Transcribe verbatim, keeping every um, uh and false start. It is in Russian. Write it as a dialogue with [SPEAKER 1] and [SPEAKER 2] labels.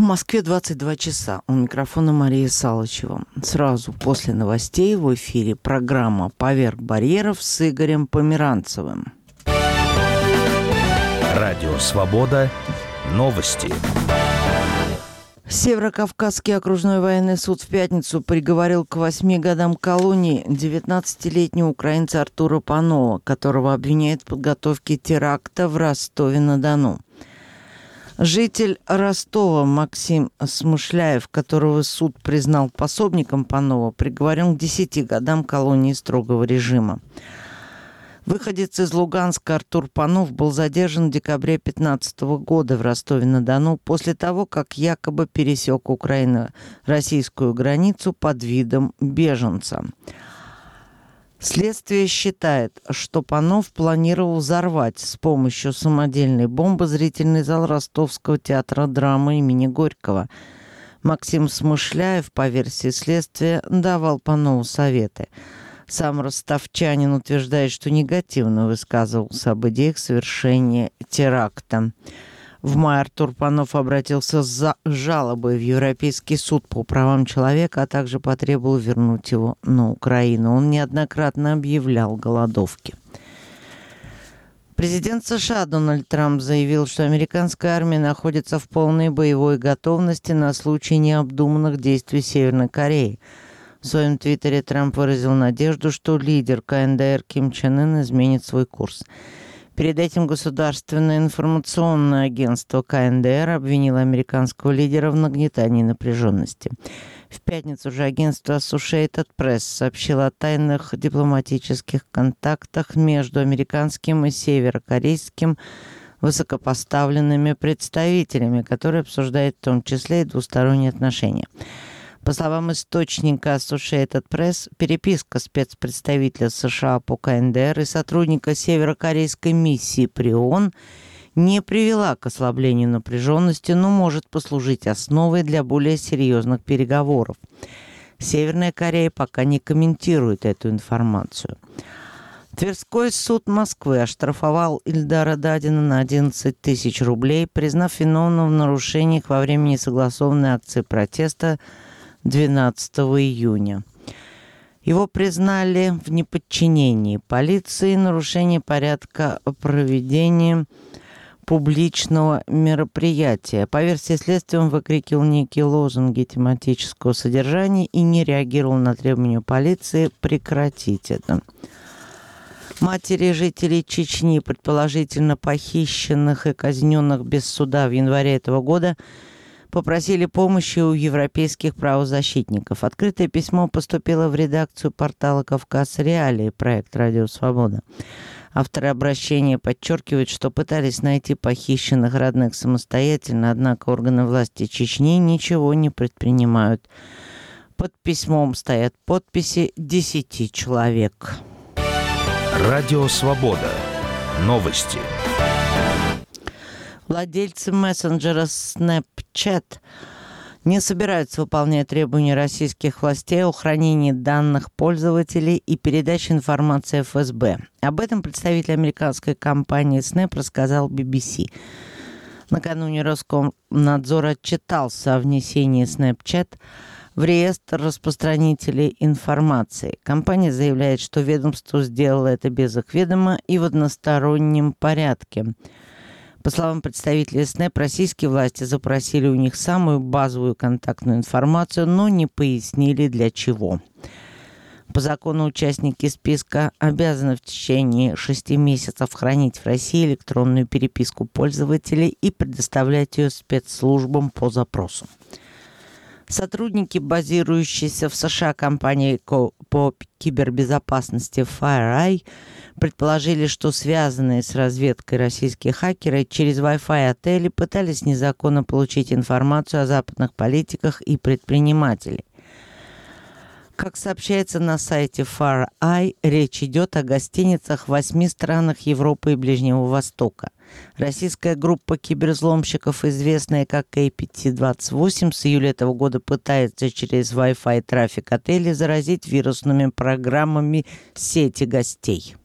[SPEAKER 1] Москве двадцать два часа. У микрофона Мария Салычева. Сразу после новостей в эфире программа «Поверх барьеров» с Игорем Померанцевым.
[SPEAKER 2] Радио «Свобода». Новости.
[SPEAKER 1] Северокавказский окружной военный суд в пятницу приговорил к восьми годам колонии девятнадцатилетнего украинца Артура Панова, которого обвиняют в подготовке теракта в Ростове-на-Дону. Житель Ростова Максим Смышляев, которого суд признал пособником Панова, приговорен к десяти годам колонии строгого режима. Выходец из Луганска Артур Панов был задержан в декабре две тысячи пятнадцатого года в Ростове-на-Дону после того, как якобы пересек украино-российскую границу под видом беженца. Следствие считает, что Панов планировал взорвать с помощью самодельной бомбы зрительный зал Ростовского театра драмы имени Горького. Максим Смышляев, по версии следствия, давал Панову советы. Сам ростовчанин утверждает, что негативно высказывался об идеях совершения теракта. В мае Артур Панов обратился с жалобой в Европейский суд по правам человека, а также потребовал вернуть его на Украину. Он неоднократно объявлял голодовки. Президент США Дональд Трамп заявил, что американская армия находится в полной боевой готовности на случай необдуманных действий Северной Кореи. В своем твиттере Трамп выразил надежду, что лидер ка эн дэ эр Ким Чен Ын изменит свой курс. Перед этим Государственное информационное агентство ка эн дэ эр обвинило американского лидера в нагнетании напряженности. В пятницу же агентство Associated Press сообщило о тайных дипломатических контактах между американским и северокорейским высокопоставленными представителями, которые обсуждают в том числе и двусторонние отношения. По словам источника Associated Press, переписка спецпредставителя США по ка эн дэ эр и сотрудника северокорейской миссии при ООН не привела к ослаблению напряженности, но может послужить основой для более серьезных переговоров. Северная Корея пока не комментирует эту информацию. Тверской суд Москвы оштрафовал Ильдара Дадина на одиннадцать тысяч рублей, признав виновным в нарушениях во время несогласованной акции протеста двенадцатого июня. Его признали в неподчинении полиции, нарушении порядка проведения публичного мероприятия. По версии следствия, он выкрикивал некие лозунги тематического содержания и не реагировал на требования полиции прекратить это. Матери жителей Чечни, предположительно похищенных и казненных без суда в январе этого года, попросили помощи у европейских правозащитников. Открытое письмо поступило в редакцию портала «Кавказ Реалии», проект «Радио Свобода». Авторы обращения подчеркивают, что пытались найти похищенных родных самостоятельно, однако органы власти Чечни ничего не предпринимают. Под письмом стоят подписи десяти человек.
[SPEAKER 2] Радио Свобода. Новости.
[SPEAKER 1] Владельцы мессенджера Snapchat не собираются выполнять требования российских властей о хранении данных пользователей и передаче информации эф эс бэ. Об этом представитель американской компании Snap рассказал би би си. Накануне Роскомнадзор отчитался о внесении Snapchat в реестр распространителей информации. Компания заявляет, что ведомство сделало это без их ведома и в одностороннем порядке. По словам представителей Snap, российские власти запросили у них самую базовую контактную информацию, но не пояснили для чего. По закону участники списка обязаны в течение шести месяцев хранить в России электронную переписку пользователей и предоставлять ее спецслужбам по запросу. Сотрудники, базирующиеся в США компании по кибербезопасности FireEye, предположили, что связанные с разведкой российские хакеры через Wi-Fi отели пытались незаконно получить информацию о западных политиках и предпринимателей. Как сообщается на сайте FireEye, речь идет о гостиницах в восьми странах Европы и Ближнего Востока. Российская группа киберзломщиков, известная как кей пи ти двадцать восемь, с июля этого года пытается через Wi-Fi трафик отелей заразить вирусными программами сети гостей.